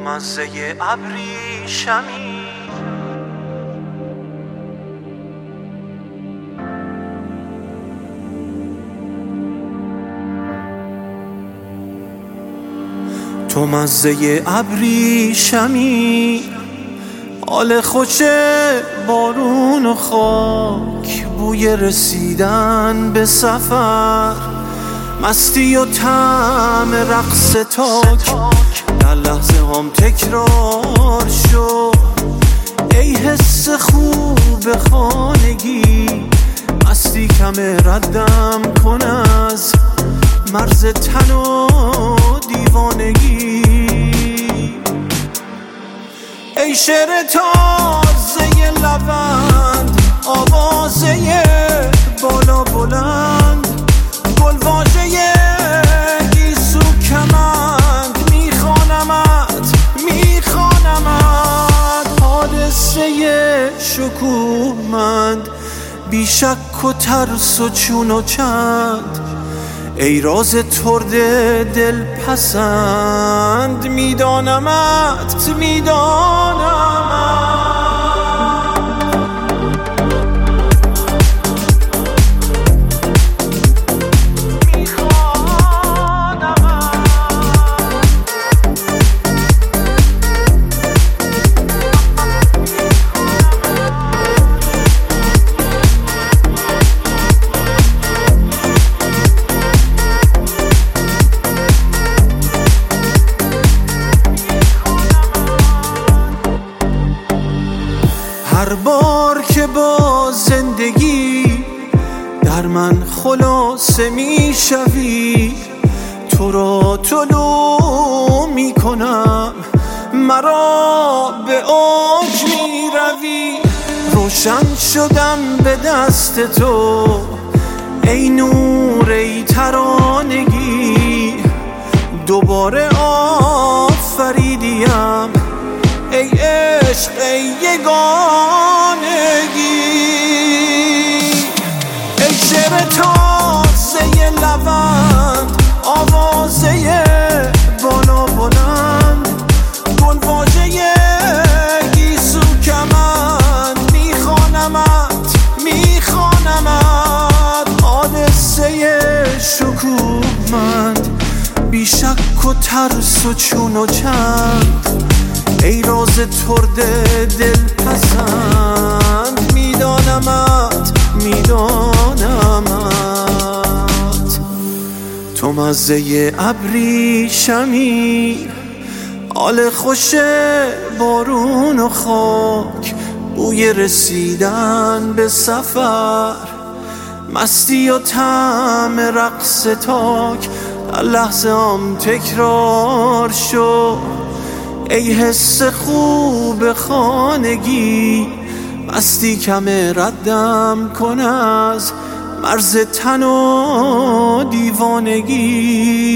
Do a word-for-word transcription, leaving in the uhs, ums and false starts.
مزه ابریشمی تو مزه ابریشمی حال خوش بارون و خاک، بوی رسیدن به سفر، مستی و طعم رقص تاک. در لحظه هم تکرار شد ای حس خوب خانگی، مستی کم ردم کن از مرز تن و دیوانگی. ای شعر تازه لبند، آوازه بالا بلند، گلواژه گیسو کمند، میخوانمت میخوانمت حادثه شکوهمند، بی شک و ترس و چون و چند. ای راز ترد دل پسند، میدانمت میدانمت هر بار که با زندگی در من خلاصه می شوی، تو را طلوع می کنم، مرا به اوج می روی. روشن شدم به دست تو ای نور ای ترانگی، دوباره آفریدیم ای عشق ای یگانگی. ای شعر تازه لبند، آوازه بالا بلند، گلواژه گیسو کمند، میخوانمت میخوانمت حادثه شکوهمند، بی شک و ترس و چون و چند. ای راز ترد دل پسند، میدانمت میدانمت تو مزه ابریشمی، حال خوش بارون و خاک، بوی رسیدن به سفر، مستی و طعم رقص تاک. در لحظه هم تکرار شد ای حس خوب خانگی، مستی کم ردم کن از مرز تن و دیوانگی.